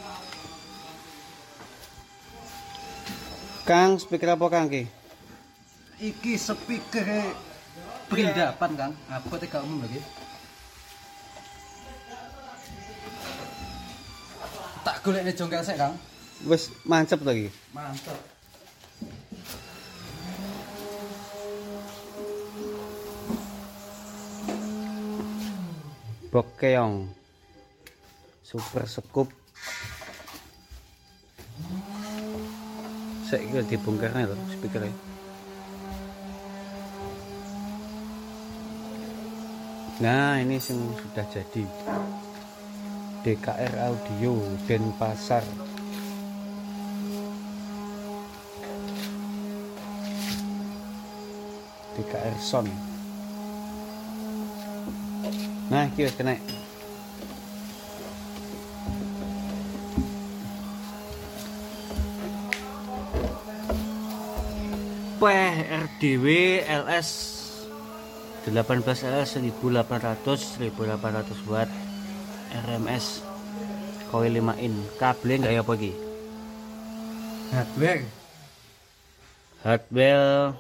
Kang, speaker apa Kang ki? Iki speaker perindapan Kang, apa tiga umum lagi? Tak golekne jongkel sik Kang. Wis mancep lagi. Mantap. Bokeong super scoop. Saya kira dibongkarnya loh speakernya. Nah ini sudah jadi DKR Audio Denpasar. DKR Sound. Nah ini kena. RDW LS 18 LS 1800 watt RMS coil 5 in. Kabel enggak ya apa iki? Hardware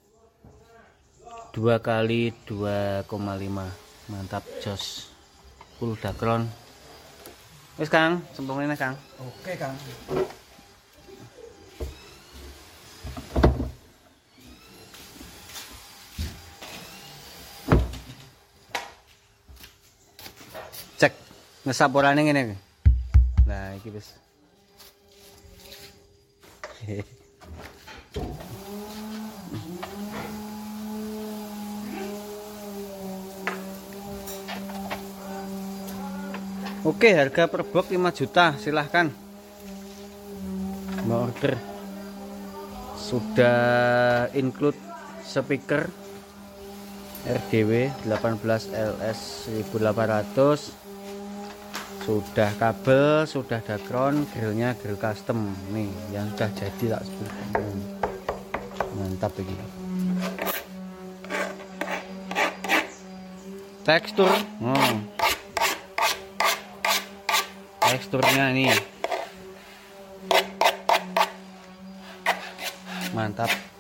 2 kali 2,5. Mantap jos. Full dakron. Wis Kang, sempurna Kang. Oke Kang. Cek ngesaporane ngene. Nah, iki wis. Oke, harga per box 5 juta, silahkan. Mau order. Sudah include speaker RDW 18 LS 1800. Sudah kabel, sudah dakron, grillnya grill custom nih yang sudah jadi tak sebutkan. Mantap ini. Tekstur, teksturnya ini mantap.